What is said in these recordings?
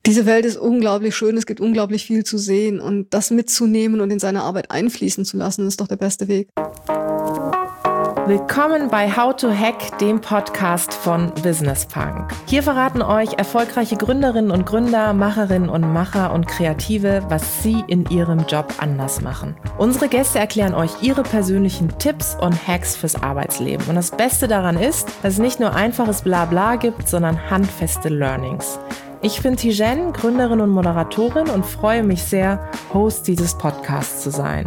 Diese Welt ist unglaublich schön, es gibt unglaublich viel zu sehen und das mitzunehmen und in seine Arbeit einfließen zu lassen, ist doch der beste Weg. Willkommen bei How to Hack, dem Podcast von Business Punk. Hier verraten euch erfolgreiche Gründerinnen und Gründer, Macherinnen und Macher und Kreative, was sie in ihrem Job anders machen. Unsere Gäste erklären euch ihre persönlichen Tipps und Hacks fürs Arbeitsleben. Und das Beste daran ist, dass es nicht nur einfaches Blabla gibt, sondern handfeste Learnings. Ich bin Tijen, Gründerin und Moderatorin und freue mich sehr, Host dieses Podcasts zu sein.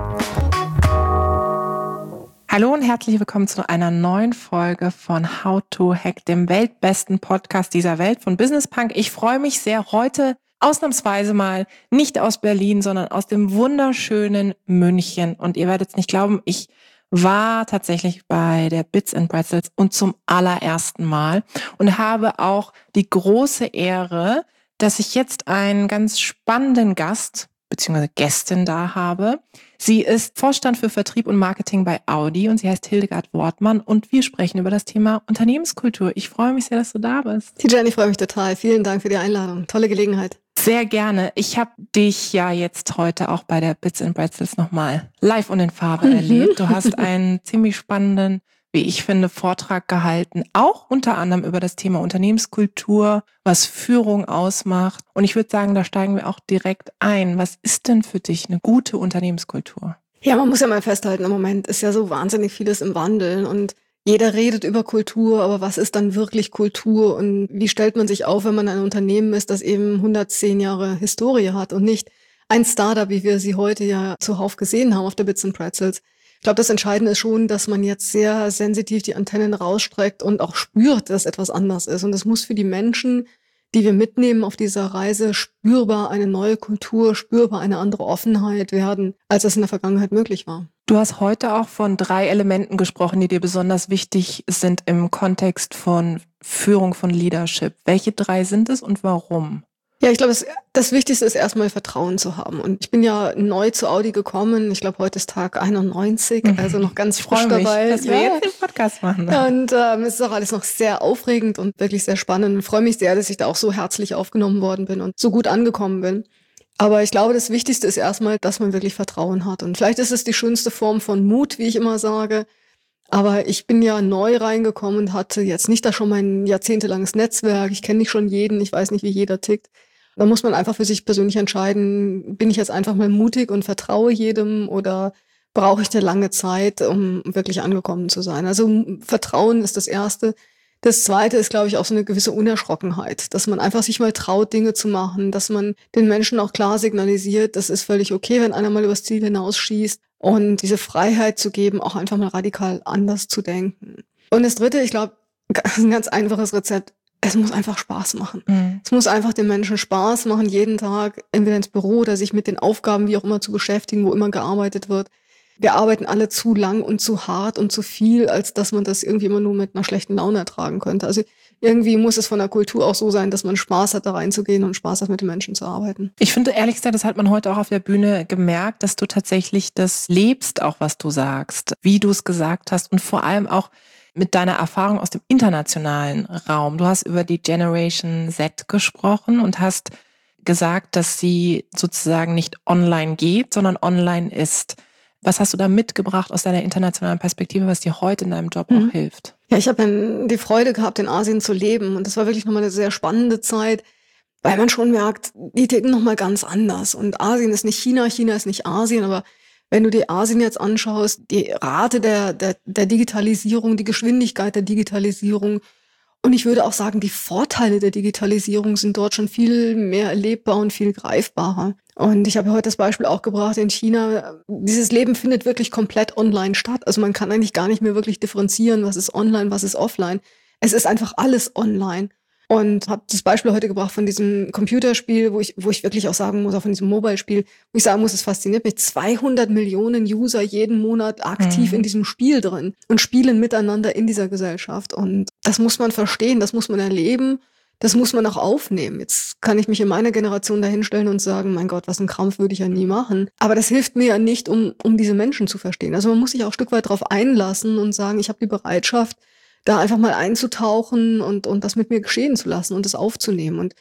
Hallo und herzlich willkommen zu einer neuen Folge von How to Hack, dem weltbesten Podcast dieser Welt von Business Punk. Ich freue mich sehr, heute ausnahmsweise mal nicht aus Berlin, sondern aus dem wunderschönen München. Und ihr werdet es nicht glauben, ich war tatsächlich bei der Bits & Pretzels und zum allerersten Mal und habe auch die große Ehre, dass ich jetzt einen ganz spannenden Gast bzw. Gästin da habe. Sie ist Vorstand für Vertrieb und Marketing bei Audi und sie heißt Hildegard Wortmann und wir sprechen über das Thema Unternehmenskultur. Ich freue mich sehr, dass du da bist. Tijen, ich freue mich total. Vielen Dank für die Einladung. Tolle Gelegenheit. Sehr gerne. Ich habe dich ja jetzt heute auch bei der Bits & Pretzels nochmal live und in Farbe erlebt. Du hast einen ziemlich spannenden, wie ich finde, Vortrag gehalten, auch unter anderem über das Thema Unternehmenskultur, was Führung ausmacht. Und ich würde sagen, da steigen wir auch direkt ein. Was ist denn für dich eine gute Unternehmenskultur? Ja, man muss ja mal festhalten, im Moment ist ja so wahnsinnig vieles im Wandel und jeder redet über Kultur, aber was ist dann wirklich Kultur und wie stellt man sich auf, wenn man ein Unternehmen ist, das eben 110 Jahre Historie hat und nicht ein Startup, wie wir sie heute ja zuhauf gesehen haben auf der Bits & Pretzels. Ich glaube, das Entscheidende ist schon, dass man jetzt sehr sensitiv die Antennen rausstreckt und auch spürt, dass etwas anders ist. Und das muss für die Menschen, die wir mitnehmen auf dieser Reise, spürbar eine neue Kultur, spürbar eine andere Offenheit werden, als es in der Vergangenheit möglich war. Du hast heute auch von 3 Elementen gesprochen, die dir besonders wichtig sind im Kontext von Führung, von Leadership. Welche 3 sind es und warum? Ja, ich glaube, das Wichtigste ist erstmal Vertrauen zu haben. Und ich bin ja neu zu Audi gekommen. Ich glaube, heute ist Tag 91, also noch ganz frisch dabei. Dass wir jetzt den Podcast machen. Und es ist auch alles noch sehr aufregend und wirklich sehr spannend. Ich freue mich sehr, dass ich da auch so herzlich aufgenommen worden bin und so gut angekommen bin. Aber ich glaube, das Wichtigste ist erstmal, dass man wirklich Vertrauen hat. Und vielleicht ist es die schönste Form von Mut, wie ich immer sage. Aber ich bin ja neu reingekommen und hatte jetzt nicht da schon mein jahrzehntelanges Netzwerk. Ich kenne nicht schon jeden, ich weiß nicht, wie jeder tickt. Da muss man einfach für sich persönlich entscheiden, bin ich jetzt einfach mal mutig und vertraue jedem oder brauche ich eine lange Zeit, um wirklich angekommen zu sein. Also Vertrauen ist das Erste. Das Zweite ist, glaube ich, auch so eine gewisse Unerschrockenheit, dass man einfach sich mal traut, Dinge zu machen, dass man den Menschen auch klar signalisiert, das ist völlig okay, wenn einer mal übers Ziel hinausschießt und diese Freiheit zu geben, auch einfach mal radikal anders zu denken. Und das Dritte, ich glaube, ein ganz einfaches Rezept, es muss einfach Spaß machen. Es muss einfach den Menschen Spaß machen, jeden Tag entweder ins Büro oder sich mit den Aufgaben, wie auch immer, zu beschäftigen, wo immer gearbeitet wird. Wir arbeiten alle zu lang und zu hart und zu viel, als dass man das irgendwie immer nur mit einer schlechten Laune ertragen könnte. Also irgendwie muss es von der Kultur auch so sein, dass man Spaß hat, da reinzugehen und Spaß hat, mit den Menschen zu arbeiten. Ich finde, ehrlich gesagt, das hat man heute auch auf der Bühne gemerkt, dass du tatsächlich das lebst, auch was du sagst, wie du es gesagt hast und vor allem auch mit deiner Erfahrung aus dem internationalen Raum. Du hast über die Generation Z gesprochen und hast gesagt, dass sie sozusagen nicht online geht, sondern online ist. Was hast du da mitgebracht aus deiner internationalen Perspektive, was dir heute in deinem Job auch hilft? Ja, ich habe die Freude gehabt, in Asien zu leben. Und das war wirklich nochmal eine sehr spannende Zeit, weil man schon merkt, die ticken nochmal ganz anders. Und Asien ist nicht China, China ist nicht Asien, aber wenn du dir Asien jetzt anschaust, die Rate der Digitalisierung, die Geschwindigkeit der Digitalisierung und ich würde auch sagen, die Vorteile der Digitalisierung sind dort schon viel mehr erlebbar und viel greifbarer. Und ich habe heute das Beispiel auch gebracht in China. Dieses Leben findet wirklich komplett online statt. Also man kann eigentlich gar nicht mehr wirklich differenzieren, was ist online, was ist offline. Es ist einfach alles online. Und habe das Beispiel heute gebracht von diesem Computerspiel, wo ich wirklich auch sagen muss, auch von diesem Mobile-Spiel, wo ich sagen muss, es fasziniert mich, 200 Millionen User jeden Monat aktiv in diesem Spiel drin und spielen miteinander in dieser Gesellschaft. Und das muss man verstehen, das muss man erleben, das muss man auch aufnehmen. Jetzt kann ich mich in meiner Generation dahinstellen und sagen, mein Gott, was ein Krampf, würde ich ja nie machen. Aber das hilft mir ja nicht, um diese Menschen zu verstehen. Also man muss sich auch ein Stück weit darauf einlassen und sagen, ich habe die Bereitschaft, da einfach mal einzutauchen und das mit mir geschehen zu lassen und das aufzunehmen. Und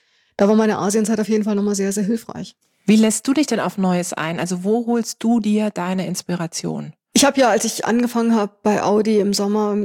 da war meine Asienzeit auf jeden Fall nochmal sehr, sehr hilfreich. Wie lässt du dich denn auf Neues ein? Also wo holst du dir deine Inspiration? Ich habe ja, als ich angefangen habe bei Audi im Sommer,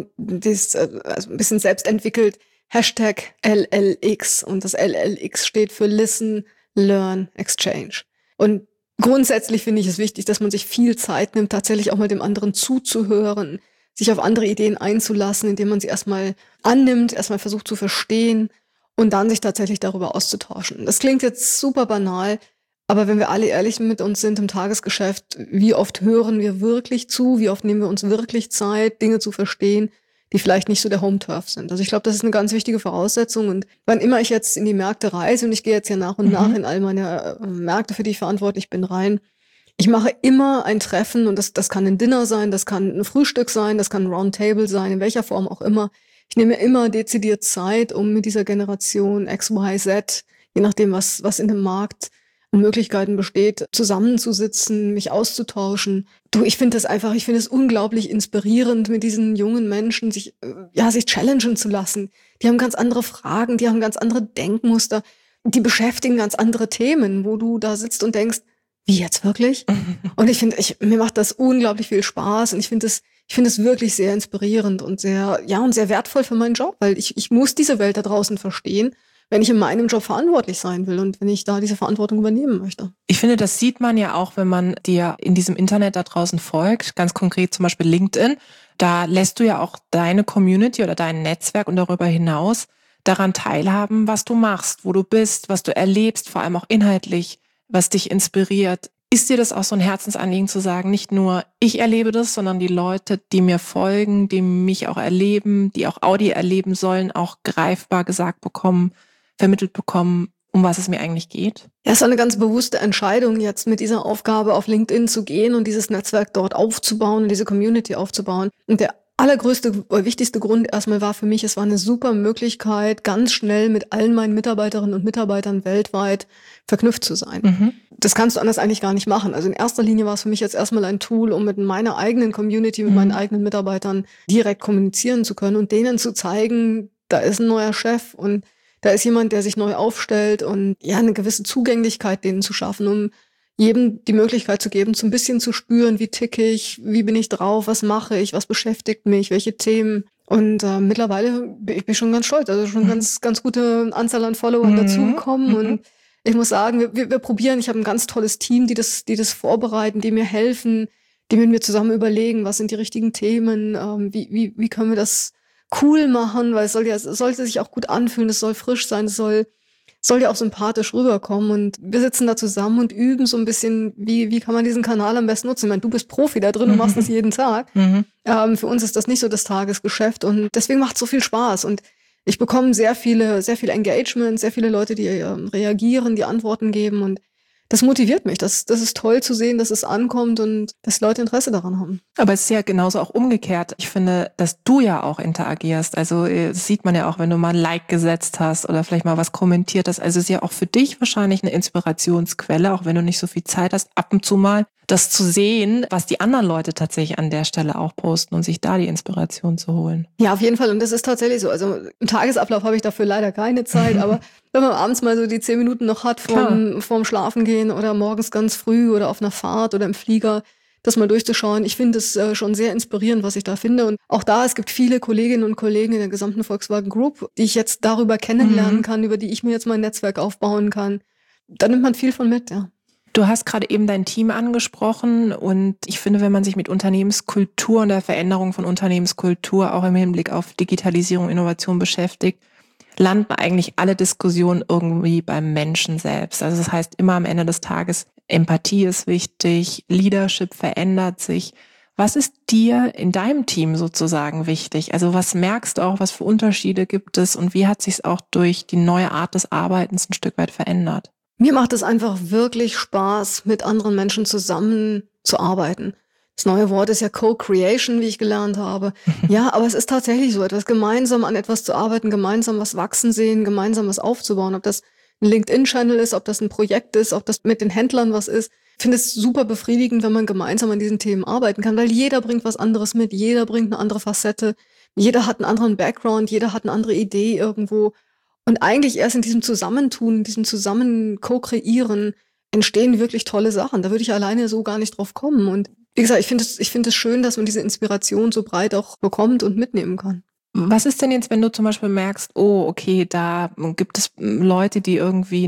also ein bisschen selbst entwickelt, Hashtag LLX. Und das LLX steht für Listen, Learn, Exchange. Und grundsätzlich finde ich es wichtig, dass man sich viel Zeit nimmt, tatsächlich auch mal dem anderen zuzuhören, sich auf andere Ideen einzulassen, indem man sie erstmal annimmt, erstmal versucht zu verstehen und dann sich tatsächlich darüber auszutauschen. Das klingt jetzt super banal, aber wenn wir alle ehrlich mit uns sind im Tagesgeschäft, wie oft hören wir wirklich zu, wie oft nehmen wir uns wirklich Zeit, Dinge zu verstehen, die vielleicht nicht so der Home-Turf sind. Also ich glaube, das ist eine ganz wichtige Voraussetzung. Und wann immer ich jetzt in die Märkte reise, und ich gehe jetzt ja nach und nach in all meine Märkte, für die ich verantwortlich bin, rein, ich mache immer ein Treffen, und das kann ein Dinner sein, das kann ein Frühstück sein, das kann ein Roundtable sein, in welcher Form auch immer. Ich nehme mir immer dezidiert Zeit, um mit dieser Generation X, Y, Z, je nachdem, was in dem Markt an Möglichkeiten besteht, zusammenzusitzen, mich auszutauschen. Ich finde es unglaublich inspirierend, mit diesen jungen Menschen sich challengen zu lassen. Die haben ganz andere Fragen, die haben ganz andere Denkmuster, die beschäftigen ganz andere Themen, wo du da sitzt und denkst, wie jetzt wirklich? Und mir macht das unglaublich viel Spaß, und ich finde es wirklich sehr inspirierend und sehr wertvoll für meinen Job, weil ich muss diese Welt da draußen verstehen, wenn ich in meinem Job verantwortlich sein will und wenn ich da diese Verantwortung übernehmen möchte. Ich finde, das sieht man ja auch, wenn man dir in diesem Internet da draußen folgt, ganz konkret zum Beispiel LinkedIn. Da lässt du ja auch deine Community oder dein Netzwerk und darüber hinaus daran teilhaben, was du machst, wo du bist, was du erlebst, vor allem auch inhaltlich, was dich inspiriert. Ist dir das auch so ein Herzensanliegen zu sagen, nicht nur ich erlebe das, sondern die Leute, die mir folgen, die mich auch erleben, die auch Audi erleben sollen, auch greifbar gesagt bekommen, vermittelt bekommen, um was es mir eigentlich geht? Ja, es ist eine ganz bewusste Entscheidung, jetzt mit dieser Aufgabe auf LinkedIn zu gehen und dieses Netzwerk dort aufzubauen und diese Community aufzubauen. Und der allergrößte, wichtigste Grund erstmal war für mich, es war eine super Möglichkeit, ganz schnell mit allen meinen Mitarbeiterinnen und Mitarbeitern weltweit verknüpft zu sein. Das kannst du anders eigentlich gar nicht machen. Also in erster Linie war es für mich jetzt erstmal ein Tool, um mit meiner eigenen Community, mit meinen eigenen Mitarbeitern direkt kommunizieren zu können und denen zu zeigen, da ist ein neuer Chef und da ist jemand, der sich neu aufstellt, und eine gewisse Zugänglichkeit denen zu schaffen, um jedem die Möglichkeit zu geben, so ein bisschen zu spüren, wie ticke ich, wie bin ich drauf, was mache ich, was beschäftigt mich, welche Themen. Und mittlerweile bin ich schon ganz stolz, also schon ganz gute Anzahl an Followern dazugekommen. Und ich muss sagen, wir probieren, ich habe ein ganz tolles Team, die das vorbereiten, die mir helfen, die mit mir zusammen überlegen, was sind die richtigen Themen, wie können wir das cool machen, weil es sollte sich auch gut anfühlen, es soll frisch sein, es soll ja auch sympathisch rüberkommen, und wir sitzen da zusammen und üben so ein bisschen, wie kann man diesen Kanal am besten nutzen. Ich meine, du bist Profi da drin, du machst das jeden Tag. Für uns ist das nicht so das Tagesgeschäft, und deswegen macht es so viel Spaß, und ich bekomme sehr viel Engagement, sehr viele Leute, die reagieren, die Antworten geben, und das motiviert mich. Das ist toll zu sehen, dass es ankommt und dass Leute Interesse daran haben. Aber es ist ja genauso auch umgekehrt. Ich finde, dass du ja auch interagierst. Also das sieht man ja auch, wenn du mal ein Like gesetzt hast oder vielleicht mal was kommentiert hast. Also es ist ja auch für dich wahrscheinlich eine Inspirationsquelle, auch wenn du nicht so viel Zeit hast, ab und zu mal das zu sehen, was die anderen Leute tatsächlich an der Stelle auch posten und sich da die Inspiration zu holen. Ja, auf jeden Fall. Und das ist tatsächlich so. Also im Tagesablauf habe ich dafür leider keine Zeit, aber wenn man abends mal so die 10 Minuten noch hat vorm Schlafengehen oder morgens ganz früh oder auf einer Fahrt oder im Flieger, das mal durchzuschauen. Ich finde es schon sehr inspirierend, was ich da finde. Und auch da, es gibt viele Kolleginnen und Kollegen in der gesamten Volkswagen Group, die ich jetzt darüber kennenlernen kann, über die ich mir jetzt mein Netzwerk aufbauen kann. Da nimmt man viel von mit, ja. Du hast gerade eben dein Team angesprochen, und ich finde, wenn man sich mit Unternehmenskultur und der Veränderung von Unternehmenskultur auch im Hinblick auf Digitalisierung und Innovation beschäftigt, landen eigentlich alle Diskussionen irgendwie beim Menschen selbst. Also das heißt, immer am Ende des Tages, Empathie ist wichtig, Leadership verändert sich. Was ist dir in deinem Team sozusagen wichtig? Also was merkst du auch, was für Unterschiede gibt es, und wie hat sich es auch durch die neue Art des Arbeitens ein Stück weit verändert? Mir macht es einfach wirklich Spaß, mit anderen Menschen zusammen zu arbeiten. Das neue Wort ist ja Co-Creation, wie ich gelernt habe. Ja, aber es ist tatsächlich so, etwas gemeinsam an etwas zu arbeiten, gemeinsam was wachsen sehen, gemeinsam was aufzubauen. Ob das ein LinkedIn-Channel ist, ob das ein Projekt ist, ob das mit den Händlern was ist. Ich finde es super befriedigend, wenn man gemeinsam an diesen Themen arbeiten kann, weil jeder bringt was anderes mit, jeder bringt eine andere Facette, jeder hat einen anderen Background, jeder hat eine andere Idee irgendwo. Und eigentlich erst in diesem Zusammentun, in diesem Zusammen Co-Kreieren entstehen wirklich tolle Sachen. Da würde ich alleine so gar nicht drauf kommen. Und wie gesagt, ich finde es schön, dass man diese Inspiration so breit auch bekommt und mitnehmen kann. Was ist denn jetzt, wenn du zum Beispiel merkst, oh, okay, da gibt es Leute, die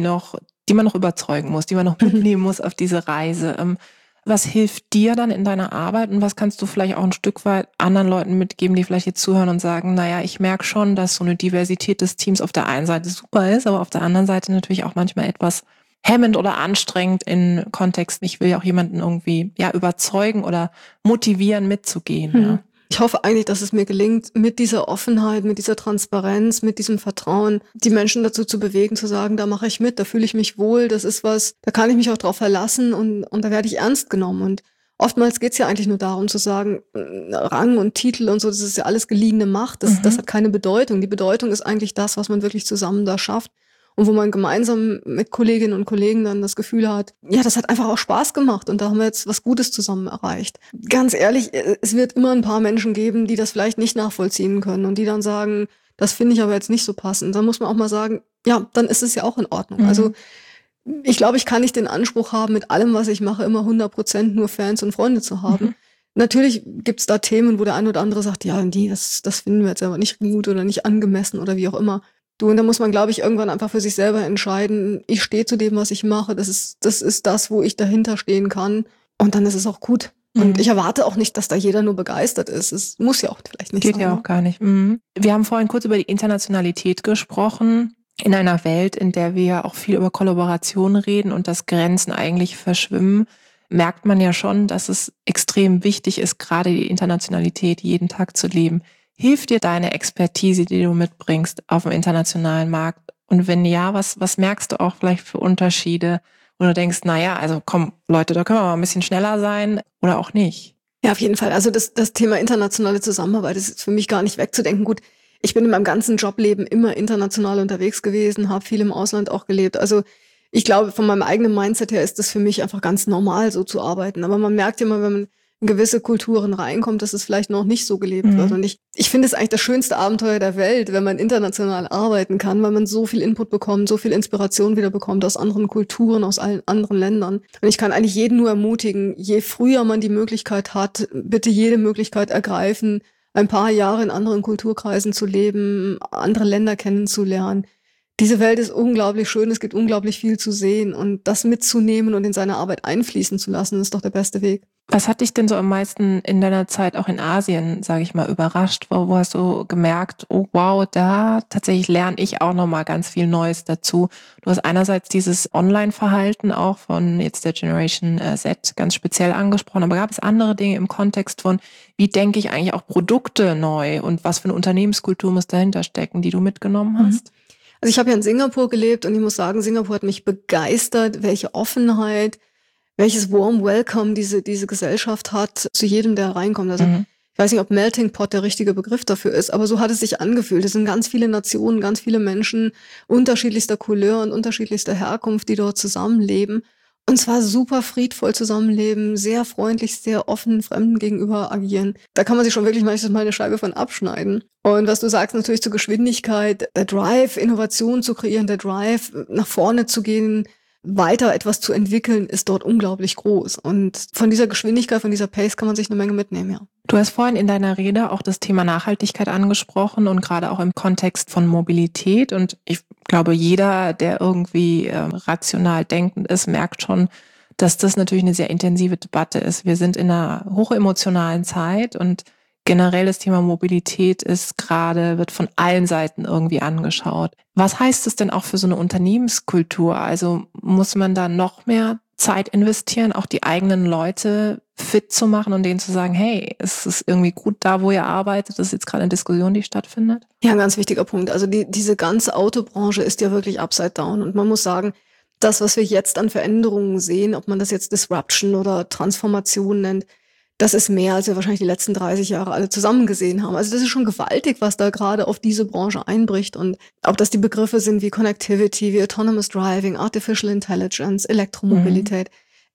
man noch überzeugen muss, die man noch mitnehmen muss auf diese Reise? Was hilft dir dann in deiner Arbeit und was kannst du vielleicht auch ein Stück weit anderen Leuten mitgeben, die vielleicht jetzt zuhören und sagen, naja, ich merke schon, dass so eine Diversität des Teams auf der einen Seite super ist, aber auf der anderen Seite natürlich auch manchmal etwas hemmend oder anstrengend in Kontexten. Ich will ja auch jemanden irgendwie überzeugen oder motivieren, mitzugehen. Ja. Ich hoffe eigentlich, dass es mir gelingt, mit dieser Offenheit, mit dieser Transparenz, mit diesem Vertrauen, die Menschen dazu zu bewegen, zu sagen, da mache ich mit, da fühle ich mich wohl, das ist was, da kann ich mich auch drauf verlassen und da werde ich ernst genommen. Und oftmals geht es ja eigentlich nur darum zu sagen, Rang und Titel und so, das ist ja alles geliehene Macht, das hat keine Bedeutung. Die Bedeutung ist eigentlich das, was man wirklich zusammen da schafft. Und wo man gemeinsam mit Kolleginnen und Kollegen dann das Gefühl hat, ja, das hat einfach auch Spaß gemacht und da haben wir jetzt was Gutes zusammen erreicht. Ganz ehrlich, es wird immer ein paar Menschen geben, die das vielleicht nicht nachvollziehen können und die dann sagen, das finde ich aber jetzt nicht so passend. Dann muss man auch mal sagen, ja, dann ist es ja auch in Ordnung. Also ich glaube, ich kann nicht den Anspruch haben, mit allem, was ich mache, immer 100% nur Fans und Freunde zu haben. Natürlich gibt's da Themen, wo der eine oder andere sagt, ja, nee, das finden wir jetzt aber nicht gut oder nicht angemessen oder wie auch immer. Und da muss man, glaube ich, irgendwann einfach für sich selber entscheiden, ich stehe zu dem, was ich mache, das ist das, wo ich dahinter stehen kann und dann ist es auch gut. Und ich erwarte auch nicht, dass da jeder nur begeistert ist. Es muss ja auch vielleicht nicht sein. Geht ja auch gar nicht. Wir haben vorhin kurz über die Internationalität gesprochen. In einer Welt, in der wir auch viel über Kollaboration reden und dass Grenzen eigentlich verschwimmen, merkt man ja schon, dass es extrem wichtig ist, gerade die Internationalität jeden Tag zu leben. Hilft dir deine Expertise, die du mitbringst auf dem internationalen Markt? Und wenn ja, was merkst du auch vielleicht für Unterschiede, wo du denkst, naja, also komm, Leute, da können wir mal ein bisschen schneller sein oder auch nicht? Ja, auf jeden Fall. Also das Thema internationale Zusammenarbeit ist für mich gar nicht wegzudenken. Gut, ich bin in meinem ganzen Jobleben immer international unterwegs gewesen, habe viel im Ausland auch gelebt. Also ich glaube, von meinem eigenen Mindset her ist das für mich einfach ganz normal, so zu arbeiten. Aber man merkt immer, wenn man in gewisse Kulturen reinkommt, dass es vielleicht noch nicht so gelebt wird. Und ich finde es eigentlich das schönste Abenteuer der Welt, wenn man international arbeiten kann, weil man so viel Input bekommt, so viel Inspiration wieder bekommt aus anderen Kulturen, aus allen anderen Ländern. Und ich kann eigentlich jeden nur ermutigen, je früher man die Möglichkeit hat, bitte jede Möglichkeit ergreifen, ein paar Jahre in anderen Kulturkreisen zu leben, andere Länder kennenzulernen. Diese Welt ist unglaublich schön, es gibt unglaublich viel zu sehen und das mitzunehmen und in seine Arbeit einfließen zu lassen, ist doch der beste Weg. Was hat dich denn so am meisten in deiner Zeit auch in Asien, sage ich mal, überrascht? Wo hast du gemerkt, oh wow, da tatsächlich lerne ich auch nochmal ganz viel Neues dazu. Du hast einerseits dieses Online-Verhalten auch von jetzt der Generation Z ganz speziell angesprochen, aber gab es andere Dinge im Kontext von, wie denke ich eigentlich auch Produkte neu und was für eine Unternehmenskultur muss dahinter stecken, die du mitgenommen hast? Also ich habe ja in Singapur gelebt und ich muss sagen, Singapur hat mich begeistert, welche Offenheit, welches Warm Welcome diese Gesellschaft hat zu jedem, der reinkommt. Also ich weiß nicht, ob Melting Pot der richtige Begriff dafür ist, aber so hat es sich angefühlt. Es sind ganz viele Nationen, ganz viele Menschen unterschiedlichster Couleur und unterschiedlichster Herkunft, die dort zusammenleben. Und zwar super friedvoll zusammenleben, sehr freundlich, sehr offen Fremden gegenüber agieren. Da kann man sich schon wirklich manchmal mal eine Scheibe von abschneiden. Und was du sagst, natürlich zur Geschwindigkeit, der Drive, Innovation zu kreieren, der Drive, nach vorne zu gehen, weiter etwas zu entwickeln, ist dort unglaublich groß. Und von dieser Geschwindigkeit, von dieser Pace kann man sich eine Menge mitnehmen, ja. Du hast vorhin in deiner Rede auch das Thema Nachhaltigkeit angesprochen und gerade auch im Kontext von Mobilität. Und ich glaube, jeder, der irgendwie rational denkend ist, merkt schon, dass das natürlich eine sehr intensive Debatte ist. Wir sind in einer hochemotionalen Zeit und generell das Thema Mobilität wird von allen Seiten irgendwie angeschaut. Was heißt es denn auch für so eine Unternehmenskultur? Also muss man da noch mehr Zeit investieren, auch die eigenen Leute fit zu machen und denen zu sagen, hey, es ist irgendwie gut da, wo ihr arbeitet, das ist jetzt gerade eine Diskussion, die stattfindet? Ja, ein ganz wichtiger Punkt. Also diese ganze Autobranche ist ja wirklich upside down und man muss sagen, das, was wir jetzt an Veränderungen sehen, ob man das jetzt Disruption oder Transformation nennt, das ist mehr, als wir wahrscheinlich die letzten 30 Jahre alle zusammen gesehen haben. Also das ist schon gewaltig, was da gerade auf diese Branche einbricht. Und ob das die Begriffe sind wie Connectivity, wie Autonomous Driving, Artificial Intelligence, Elektromobilität.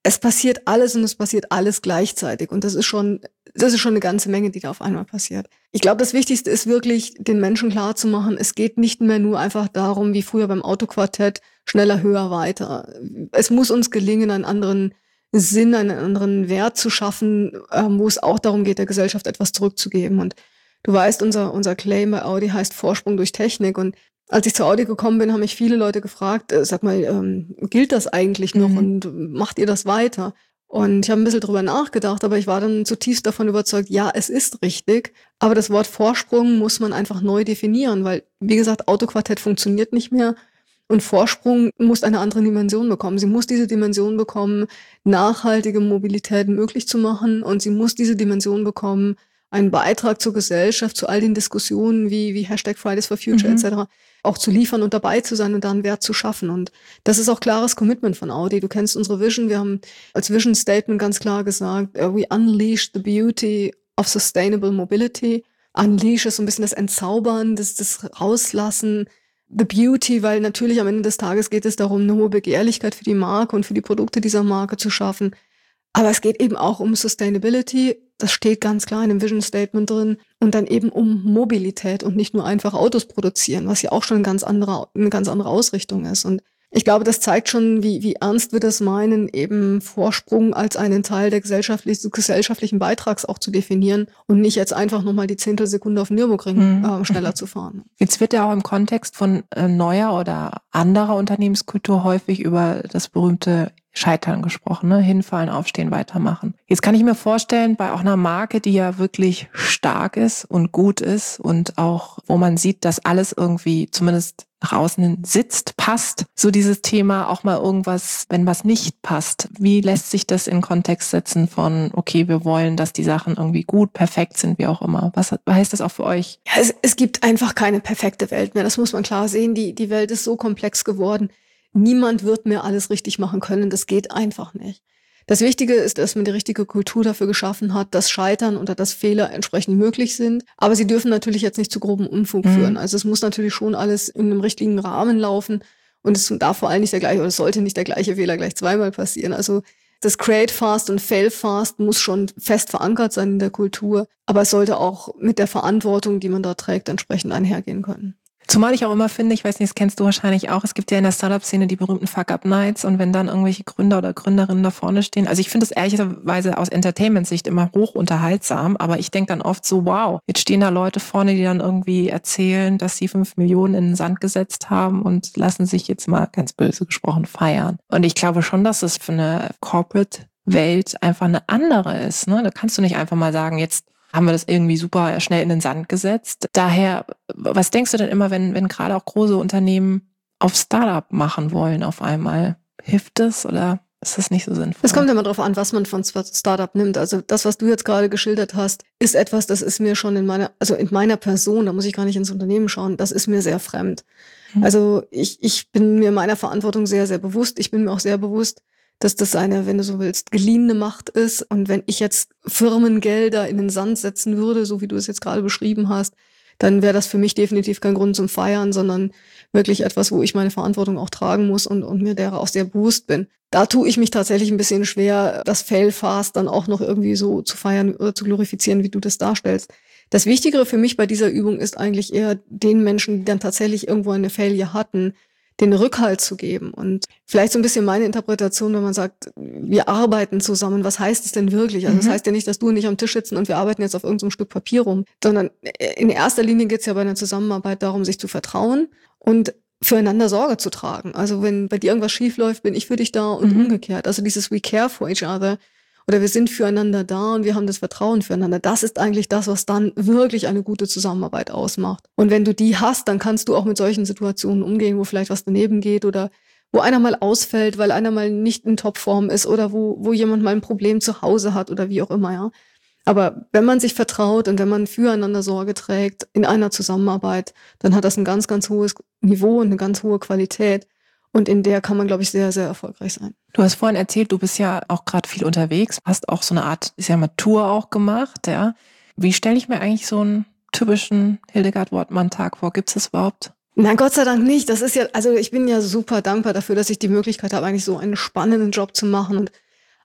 es passiert alles und es passiert alles gleichzeitig. Und das ist schon eine ganze Menge, die da auf einmal passiert. Ich glaube, das Wichtigste ist wirklich, den Menschen klarzumachen, es geht nicht mehr nur einfach darum, wie früher beim Autoquartett, schneller, höher, weiter. Es muss uns gelingen, einen anderen Sinn, einen anderen Wert zu schaffen, wo es auch darum geht, der Gesellschaft etwas zurückzugeben. Und du weißt, unser Claim bei Audi heißt Vorsprung durch Technik. Und als ich zu Audi gekommen bin, haben mich viele Leute gefragt, sag mal, gilt das eigentlich noch und macht ihr das weiter? Und ich habe ein bisschen drüber nachgedacht, aber ich war dann zutiefst davon überzeugt, ja, es ist richtig. Aber das Wort Vorsprung muss man einfach neu definieren, weil, wie gesagt, Autoquartett funktioniert nicht mehr. Und Vorsprung muss eine andere Dimension bekommen. Sie muss diese Dimension bekommen, nachhaltige Mobilität möglich zu machen. Und sie muss diese Dimension bekommen, einen Beitrag zur Gesellschaft, zu all den Diskussionen wie Hashtag Fridays for Future etc. auch zu liefern und dabei zu sein und da einen Wert zu schaffen. Und das ist auch klares Commitment von Audi. Du kennst unsere Vision. Wir haben als Vision Statement ganz klar gesagt, we unleash the beauty of sustainable mobility. Unleash ist so ein bisschen das Entzaubern, das Rauslassen, the beauty, weil natürlich am Ende des Tages geht es darum, eine hohe Begehrlichkeit für die Marke und für die Produkte dieser Marke zu schaffen. Aber es geht eben auch um Sustainability, das steht ganz klar in dem Vision Statement drin, und dann eben um Mobilität und nicht nur einfach Autos produzieren, was ja auch schon eine ganz andere Ausrichtung ist. Und ich glaube, das zeigt schon, wie ernst wir das meinen, eben Vorsprung als einen Teil des gesellschaftlichen Beitrags auch zu definieren und nicht jetzt einfach nochmal die Zehntelsekunde auf Nürburgring schneller zu fahren. Jetzt wird ja auch im Kontext von neuer oder anderer Unternehmenskultur häufig über das berühmte Scheitern gesprochen, ne? Hinfallen, aufstehen, weitermachen. Jetzt kann ich mir vorstellen, bei auch einer Marke, die ja wirklich stark ist und gut ist und auch, wo man sieht, dass alles irgendwie zumindest nach außen hin sitzt, passt, so dieses Thema auch mal irgendwas, wenn was nicht passt. Wie lässt sich das in Kontext setzen von, okay, wir wollen, dass die Sachen irgendwie gut, perfekt sind, wie auch immer. Was heißt das auch für euch? Ja, es gibt einfach keine perfekte Welt mehr. Das muss man klar sehen. Die Welt ist so komplex geworden. Niemand wird mehr alles richtig machen können. Das geht einfach nicht. Das Wichtige ist, dass man die richtige Kultur dafür geschaffen hat, dass Scheitern oder dass Fehler entsprechend möglich sind. Aber sie dürfen natürlich jetzt nicht zu groben Unfug führen. Also es muss natürlich schon alles in einem richtigen Rahmen laufen. Und es darf vor allem nicht der gleiche, oder es sollte nicht der gleiche Fehler gleich zweimal passieren. Also das Create Fast und Fail Fast muss schon fest verankert sein in der Kultur. Aber es sollte auch mit der Verantwortung, die man da trägt, entsprechend einhergehen können. Zumal ich auch immer finde, ich weiß nicht, das kennst du wahrscheinlich auch, es gibt ja in der Startup-Szene die berühmten Fuck-Up-Nights, und wenn dann irgendwelche Gründer oder Gründerinnen da vorne stehen, also ich finde das ehrlicherweise aus Entertainment-Sicht immer hoch unterhaltsam, aber ich denke dann oft so, wow, jetzt stehen da Leute vorne, die dann irgendwie erzählen, dass sie 5 Millionen in den Sand gesetzt haben und lassen sich jetzt mal ganz böse gesprochen feiern. Und ich glaube schon, dass es für eine Corporate-Welt einfach eine andere ist, ne? Da kannst du nicht einfach mal sagen, jetzt haben wir das irgendwie super schnell in den Sand gesetzt. Daher, was denkst du denn immer, wenn gerade auch große Unternehmen auf Startup machen wollen auf einmal? Hilft das oder ist das nicht so sinnvoll? Es kommt immer darauf an, was man von Startup nimmt. Also das, was du jetzt gerade geschildert hast, ist etwas, das ist mir schon in meiner Person, da muss ich gar nicht ins Unternehmen schauen, das ist mir sehr fremd. Also ich bin mir meiner Verantwortung sehr, sehr bewusst. Ich bin mir auch sehr bewusst, dass das eine, wenn du so willst, geliehene Macht ist. Und wenn ich jetzt Firmengelder in den Sand setzen würde, so wie du es jetzt gerade beschrieben hast, dann wäre das für mich definitiv kein Grund zum Feiern, sondern wirklich etwas, wo ich meine Verantwortung auch tragen muss und mir derer auch sehr bewusst bin. Da tue ich mich tatsächlich ein bisschen schwer, das Fail Fast dann auch noch irgendwie so zu feiern oder zu glorifizieren, wie du das darstellst. Das Wichtigere für mich bei dieser Übung ist eigentlich eher den Menschen, die dann tatsächlich irgendwo eine Failure hatten, den Rückhalt zu geben. Und vielleicht so ein bisschen meine Interpretation, wenn man sagt, wir arbeiten zusammen, was heißt es denn wirklich? Also das heißt ja nicht, dass du und ich am Tisch sitzen und wir arbeiten jetzt auf irgendeinem Stück Papier rum, sondern in erster Linie geht es ja bei einer Zusammenarbeit darum, sich zu vertrauen und füreinander Sorge zu tragen. Also wenn bei dir irgendwas schief läuft, bin ich für dich da und umgekehrt. Also dieses We care for each other oder wir sind füreinander da und wir haben das Vertrauen füreinander. Das ist eigentlich das, was dann wirklich eine gute Zusammenarbeit ausmacht. Und wenn du die hast, dann kannst du auch mit solchen Situationen umgehen, wo vielleicht was daneben geht oder wo einer mal ausfällt, weil einer mal nicht in Topform ist oder wo jemand mal ein Problem zu Hause hat oder wie auch immer, ja. Aber wenn man sich vertraut und wenn man füreinander Sorge trägt in einer Zusammenarbeit, dann hat das ein ganz, ganz hohes Niveau und eine ganz hohe Qualität. Und in der kann man, glaube ich, sehr, sehr erfolgreich sein. Du hast vorhin erzählt, du bist ja auch gerade viel unterwegs, hast auch so eine Art, ist ja mal Tour auch gemacht, ja. Wie stelle ich mir eigentlich so einen typischen Hildegard Wortmann-Tag vor? Gibt es das überhaupt? Nein, Gott sei Dank nicht. Das ist ja, also ich bin ja super dankbar dafür, dass ich die Möglichkeit habe, eigentlich so einen spannenden Job zu machen und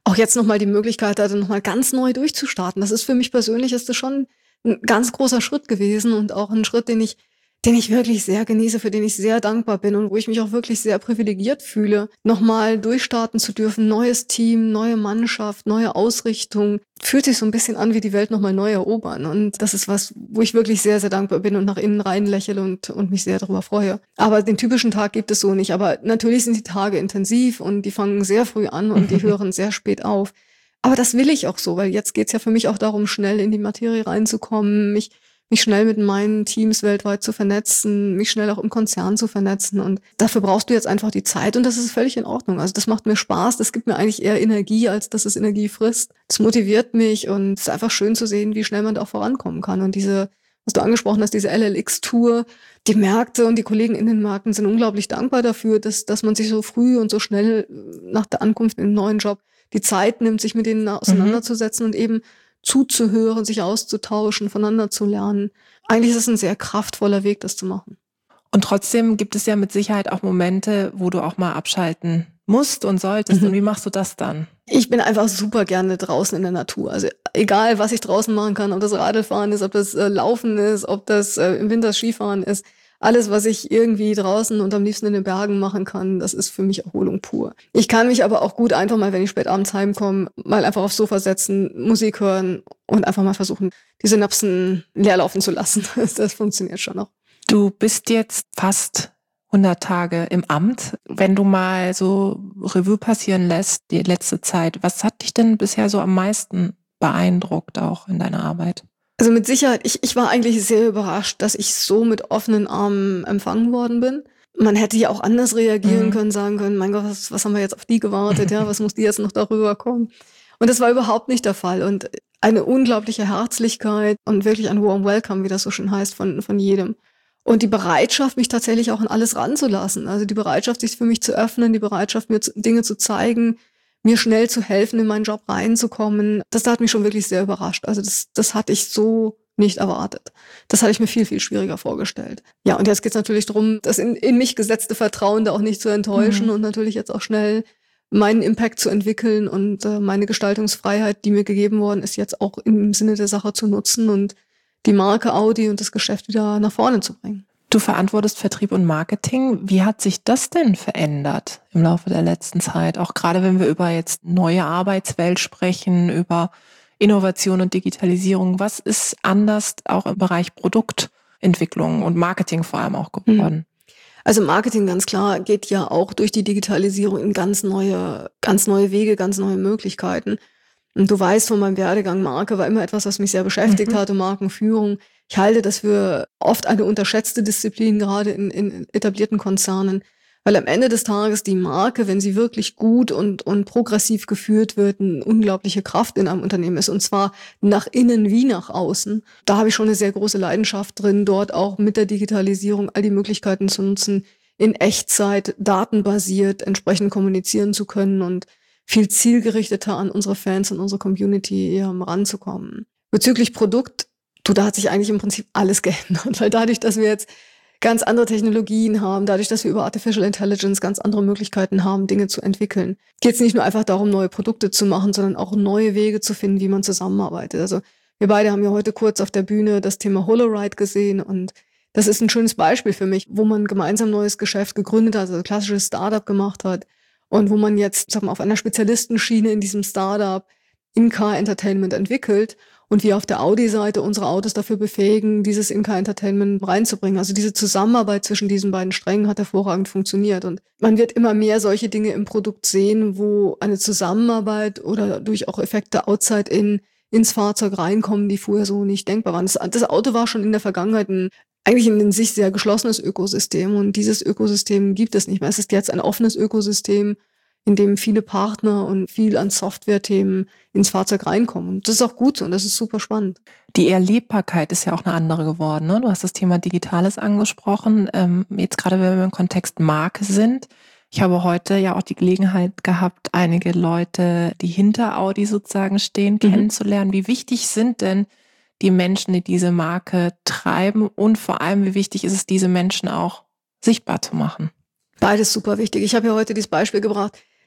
auch jetzt nochmal die Möglichkeit hatte, nochmal ganz neu durchzustarten. Das ist für mich persönlich, ist das schon ein ganz großer Schritt gewesen und auch ein Schritt, den ich wirklich sehr genieße, für den ich sehr dankbar bin und wo ich mich auch wirklich sehr privilegiert fühle, nochmal durchstarten zu dürfen. Neues Team, neue Mannschaft, neue Ausrichtung. Fühlt sich so ein bisschen an, wie die Welt nochmal neu erobern. Und das ist was, wo ich wirklich sehr, sehr dankbar bin und nach innen rein lächle und mich sehr darüber freue. Aber den typischen Tag gibt es so nicht. Aber natürlich sind die Tage intensiv und die fangen sehr früh an und die hören sehr spät auf. Aber das will ich auch so, weil jetzt geht's ja für mich auch darum, schnell in die Materie reinzukommen, mich schnell mit meinen Teams weltweit zu vernetzen, mich schnell auch im Konzern zu vernetzen. Und dafür brauchst du jetzt einfach die Zeit und das ist völlig in Ordnung. Also das macht mir Spaß, das gibt mir eigentlich eher Energie, als dass es Energie frisst. Das motiviert mich und es ist einfach schön zu sehen, wie schnell man da auch vorankommen kann. Und diese, was du angesprochen hast, diese LLX-Tour, die Märkte und die Kollegen in den Märkten sind unglaublich dankbar dafür, dass man sich so früh und so schnell nach der Ankunft in einen neuen Job die Zeit nimmt, sich mit denen auseinanderzusetzen und eben zuzuhören, sich auszutauschen, voneinander zu lernen. Eigentlich ist es ein sehr kraftvoller Weg, das zu machen. Und trotzdem gibt es ja mit Sicherheit auch Momente, wo du auch mal abschalten musst und solltest. Und wie machst du das dann? Ich bin einfach super gerne draußen in der Natur. Also egal, was ich draußen machen kann, ob das Radlfahren ist, ob das Laufen ist, ob das im Winter Skifahren ist. Alles, was ich irgendwie draußen und am liebsten in den Bergen machen kann, das ist für mich Erholung pur. Ich kann mich aber auch gut einfach mal, wenn ich spät abends heimkomme, mal einfach aufs Sofa setzen, Musik hören und einfach mal versuchen, die Synapsen leer laufen zu lassen. Das funktioniert schon noch. Du bist jetzt fast 100 Tage im Amt. Wenn du mal so Revue passieren lässt, die letzte Zeit, was hat dich denn bisher so am meisten beeindruckt auch in deiner Arbeit? Also mit Sicherheit, ich war eigentlich sehr überrascht, dass ich so mit offenen Armen empfangen worden bin. Man hätte ja auch anders reagieren können, sagen können, mein Gott, was haben wir jetzt auf die gewartet, ja, was muss die jetzt noch darüber kommen? Und das war überhaupt nicht der Fall. Und eine unglaubliche Herzlichkeit und wirklich ein warm Welcome, wie das so schön heißt, von jedem. Und die Bereitschaft, mich tatsächlich auch an alles ranzulassen. Also die Bereitschaft, sich für mich zu öffnen, die Bereitschaft, mir Dinge zu zeigen, mir schnell zu helfen, in meinen Job reinzukommen. Das hat mich schon wirklich sehr überrascht. Also das hatte ich so nicht erwartet. Das hatte ich mir viel, viel schwieriger vorgestellt. Ja, und jetzt geht es natürlich darum, das in mich gesetzte Vertrauen da auch nicht zu enttäuschen und natürlich jetzt auch schnell meinen Impact zu entwickeln und meine Gestaltungsfreiheit, die mir gegeben worden ist, jetzt auch im Sinne der Sache zu nutzen und die Marke Audi und das Geschäft wieder nach vorne zu bringen. Du verantwortest Vertrieb und Marketing. Wie hat sich das denn verändert im Laufe der letzten Zeit? Auch gerade wenn wir über jetzt neue Arbeitswelt sprechen, über Innovation und Digitalisierung. Was ist anders auch im Bereich Produktentwicklung und Marketing vor allem auch geworden? Also Marketing, ganz klar, geht ja auch durch die Digitalisierung in ganz neue Wege, ganz neue Möglichkeiten. Und du weißt von meinem Werdegang, Marke war immer etwas, was mich sehr beschäftigt hat und Markenführung. Ich halte das für oft eine unterschätzte Disziplin, gerade in etablierten Konzernen, weil am Ende des Tages die Marke, wenn sie wirklich gut und progressiv geführt wird, eine unglaubliche Kraft in einem Unternehmen ist, und zwar nach innen wie nach außen. Da habe ich schon eine sehr große Leidenschaft drin, dort auch mit der Digitalisierung all die Möglichkeiten zu nutzen, in Echtzeit, datenbasiert entsprechend kommunizieren zu können und viel zielgerichteter an unsere Fans und unsere Community ranzukommen. Bezüglich Produkt, da hat sich eigentlich im Prinzip alles geändert, weil dadurch, dass wir jetzt ganz andere Technologien haben, dadurch, dass wir über Artificial Intelligence ganz andere Möglichkeiten haben, Dinge zu entwickeln, geht es nicht nur einfach darum, neue Produkte zu machen, sondern auch neue Wege zu finden, wie man zusammenarbeitet. Also wir beide haben ja heute kurz auf der Bühne das Thema HoloRide gesehen und das ist ein schönes Beispiel für mich, wo man gemeinsam neues Geschäft gegründet hat, also ein klassisches Startup gemacht hat und wo man jetzt, sag mal, auf einer Spezialistenschiene in diesem Startup In-Car-Entertainment entwickelt und wir auf der Audi-Seite unsere Autos dafür befähigen, dieses In-Car-Entertainment reinzubringen. Also diese Zusammenarbeit zwischen diesen beiden Strängen hat hervorragend funktioniert. Und man wird immer mehr solche Dinge im Produkt sehen, wo eine Zusammenarbeit oder durch auch Effekte outside ins Fahrzeug reinkommen, die vorher so nicht denkbar waren. Das Auto war schon in der Vergangenheit eigentlich in sich sehr geschlossenes Ökosystem und dieses Ökosystem gibt es nicht mehr. Es ist jetzt ein offenes Ökosystem, in dem viele Partner und viel an Software-Themen ins Fahrzeug reinkommen. Und das ist auch gut so und das ist super spannend. Die Erlebbarkeit ist ja auch eine andere geworden, ne? Du hast das Thema Digitales angesprochen. Jetzt gerade, wenn wir im Kontext Marke sind. Ich habe heute ja auch die Gelegenheit gehabt, einige Leute, die hinter Audi sozusagen stehen, kennenzulernen. Wie wichtig sind denn die Menschen, die diese Marke treiben und vor allem, wie wichtig ist es, diese Menschen auch sichtbar zu machen? Beides super wichtig. Ich habe ja heute dieses Beispiel gebracht.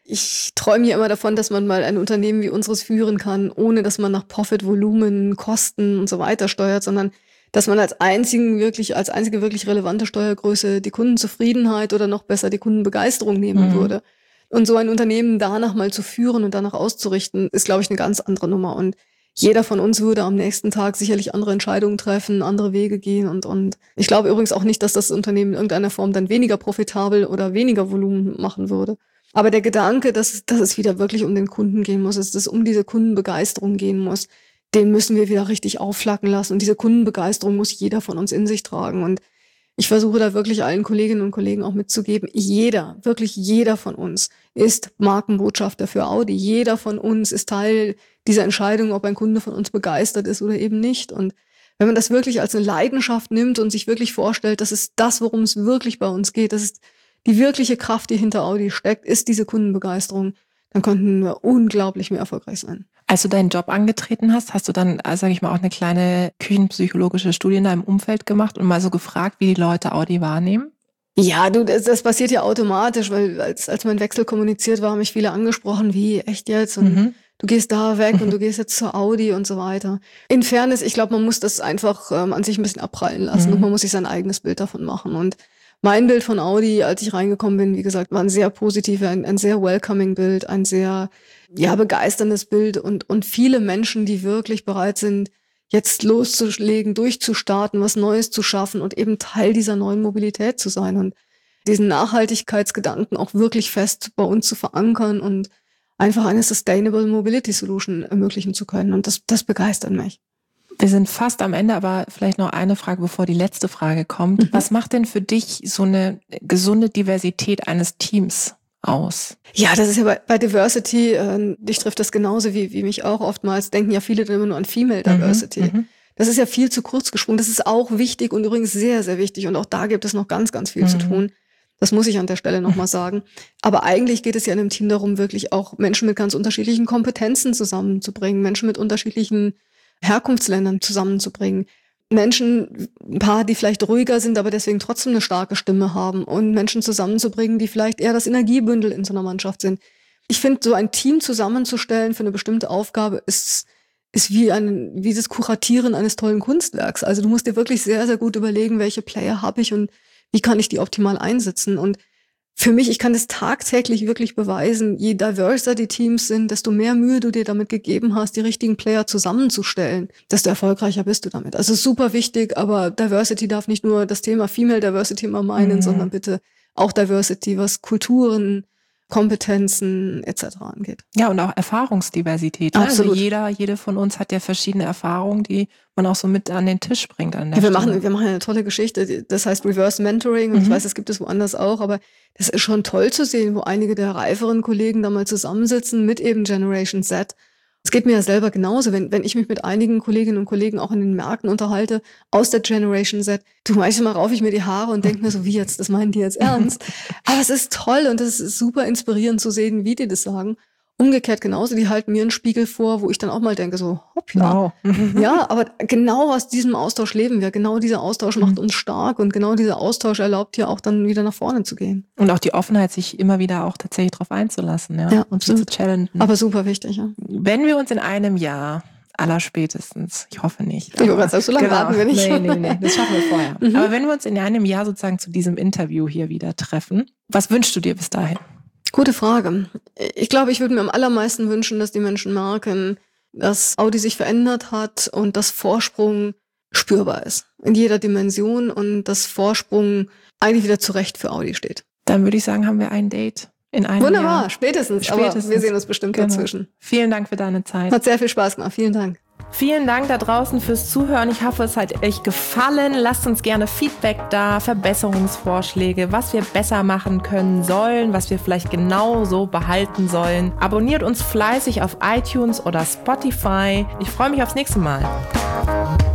Ich träume ja immer davon, dass man mal ein Unternehmen wie unseres führen kann, ohne dass man nach Profit, Volumen, Kosten und so weiter steuert, sondern dass man als einzige wirklich relevante Steuergröße die Kundenzufriedenheit oder noch besser die Kundenbegeisterung nehmen würde. Und so ein Unternehmen danach mal zu führen und danach auszurichten, ist, glaube ich, eine ganz andere Nummer. Und jeder von uns würde am nächsten Tag sicherlich andere Entscheidungen treffen, andere Wege gehen und ich glaube übrigens auch nicht, dass das Unternehmen in irgendeiner Form dann weniger profitabel oder weniger Volumen machen würde. Aber der Gedanke, dass es wieder wirklich um den Kunden gehen muss, dass es um diese Kundenbegeisterung gehen muss, den müssen wir wieder richtig aufflacken lassen. Und diese Kundenbegeisterung muss jeder von uns in sich tragen. Und ich versuche da wirklich allen Kolleginnen und Kollegen auch mitzugeben, wirklich jeder von uns ist Markenbotschafter für Audi. Jeder von uns ist Teil dieser Entscheidung, ob ein Kunde von uns begeistert ist oder eben nicht. Und wenn man das wirklich als eine Leidenschaft nimmt und sich wirklich vorstellt, das ist das, worum es wirklich bei uns geht, das ist die wirkliche Kraft, die hinter Audi steckt, ist diese Kundenbegeisterung, dann könnten wir unglaublich mehr erfolgreich sein. Als du deinen Job angetreten hast du dann, sage ich mal, auch eine kleine küchenpsychologische Studie in deinem Umfeld gemacht und mal so gefragt, wie die Leute Audi wahrnehmen? Ja, das passiert ja automatisch, weil als mein Wechsel kommuniziert war, haben mich viele angesprochen, wie, echt jetzt? Und du gehst da weg und du gehst jetzt zur Audi und so weiter. In Fairness, ich glaube, man muss das einfach an sich ein bisschen abprallen lassen und man muss sich sein eigenes Bild davon machen. Und mein Bild von Audi, als ich reingekommen bin, wie gesagt, war ein sehr positives, ein sehr welcoming Bild, ein sehr begeisterndes Bild und viele Menschen, die wirklich bereit sind, jetzt loszulegen, durchzustarten, was Neues zu schaffen und eben Teil dieser neuen Mobilität zu sein und diesen Nachhaltigkeitsgedanken auch wirklich fest bei uns zu verankern und einfach eine Sustainable Mobility Solution ermöglichen zu können. Und das begeistert mich. Wir sind fast am Ende, aber vielleicht noch eine Frage, bevor die letzte Frage kommt. Was macht denn für dich so eine gesunde Diversität eines Teams aus? Ja, das ist ja bei Diversity, dich trifft das genauso wie mich auch oftmals, denken ja viele dann immer nur an Female Diversity. Das ist ja viel zu kurz gesprungen. Das ist auch wichtig und übrigens sehr, sehr wichtig. Und auch da gibt es noch ganz, ganz viel zu tun. Das muss ich an der Stelle nochmal sagen. Aber eigentlich geht es ja in einem Team darum, wirklich auch Menschen mit ganz unterschiedlichen Kompetenzen zusammenzubringen, Menschen mit unterschiedlichen Herkunftsländern zusammenzubringen. Menschen, ein paar, die vielleicht ruhiger sind, aber deswegen trotzdem eine starke Stimme haben und Menschen zusammenzubringen, die vielleicht eher das Energiebündel in so einer Mannschaft sind. Ich finde, so ein Team zusammenzustellen für eine bestimmte Aufgabe ist wie das Kuratieren eines tollen Kunstwerks. Also du musst dir wirklich sehr, sehr gut überlegen, welche Player habe ich und wie kann ich die optimal einsetzen. Und für mich, ich kann das tagtäglich wirklich beweisen, je diverser die Teams sind, desto mehr Mühe du dir damit gegeben hast, die richtigen Player zusammenzustellen, desto erfolgreicher bist du damit. Also super wichtig, aber Diversity darf nicht nur das Thema Female Diversity immer meinen, sondern bitte auch Diversity, was Kulturen, Kompetenzen etc. angeht. Ja, und auch Erfahrungsdiversität. Absolut. Also jede von uns hat ja verschiedene Erfahrungen, die man auch so mit an den Tisch bringt. Wir machen eine tolle Geschichte, das heißt Reverse Mentoring und ich weiß, das gibt es woanders auch, aber das ist schon toll zu sehen, wo einige der reiferen Kollegen da mal zusammensitzen mit eben Generation Z. Es geht mir ja selber genauso, wenn ich mich mit einigen Kolleginnen und Kollegen auch in den Märkten unterhalte, aus der Generation Z, manchmal raufe ich mir die Haare und denke mir so, wie jetzt, das meinen die jetzt ernst? Aber es ist toll und es ist super inspirierend zu sehen, wie die das sagen. Umgekehrt genauso, die halten mir einen Spiegel vor, wo ich dann auch mal denke, so, hoppla. Wow. Ja, aber genau aus diesem Austausch leben wir. Genau dieser Austausch macht uns stark und genau dieser Austausch erlaubt ja auch dann wieder nach vorne zu gehen. Und auch die Offenheit, sich immer wieder auch tatsächlich drauf einzulassen, ja und zu challengen. Aber super wichtig, ja. Wenn wir uns in einem Jahr, allerspätestens, ich hoffe nicht. Ich wollte so lange warten, wenn ich. Nee, das schaffen wir vorher. Aber wenn wir uns in einem Jahr sozusagen zu diesem Interview hier wieder treffen, was wünschst du dir bis dahin? Gute Frage. Ich glaube, ich würde mir am allermeisten wünschen, dass die Menschen merken, dass Audi sich verändert hat und dass Vorsprung spürbar ist. In jeder Dimension und dass Vorsprung eigentlich wieder zurecht für Audi steht. Dann würde ich sagen, haben wir ein Date in einem Wunderbar, Jahr. Spätestens. Aber wir sehen uns bestimmt dazwischen. Vielen Dank für deine Zeit. Hat sehr viel Spaß gemacht. Vielen Dank. Vielen Dank da draußen fürs Zuhören. Ich hoffe, es hat euch gefallen. Lasst uns gerne Feedback da, Verbesserungsvorschläge, was wir besser machen können sollen, was wir vielleicht genau so behalten sollen. Abonniert uns fleißig auf iTunes oder Spotify. Ich freue mich aufs nächste Mal.